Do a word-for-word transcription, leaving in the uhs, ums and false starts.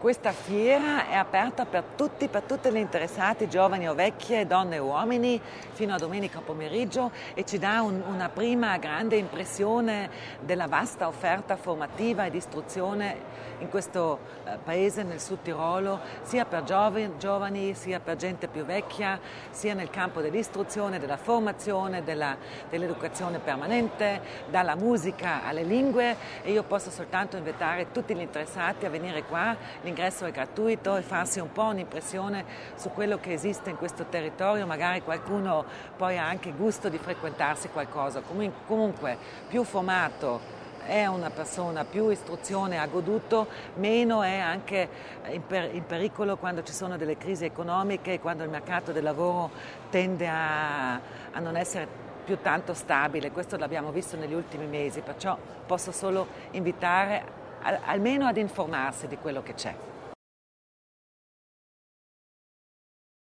Questa fiera è aperta per tutti, per tutte le interessate, giovani o vecchie, donne e uomini, fino a domenica pomeriggio e ci dà un, una prima grande impressione della vasta offerta formativa e di istruzione in questo eh, paese, nel Sud Tirolo, sia per giovani, giovani, sia per gente più vecchia, sia nel campo dell'istruzione, della formazione, della, dell'educazione permanente, dalla musica alle lingue, e io posso soltanto invitare tutti gli interessati a venire qua. L'ingresso è gratuito e farsi un po' un'impressione su quello che esiste in questo territorio, magari qualcuno poi ha anche gusto di frequentarsi qualcosa. Comunque, più formato è una persona, più istruzione ha goduto, meno è anche in, per, in pericolo quando ci sono delle crisi economiche, quando il mercato del lavoro tende a, a non essere più tanto stabile. Questo l'abbiamo visto negli ultimi mesi, perciò posso solo invitare a, almeno ad informarsi di quello che c'è.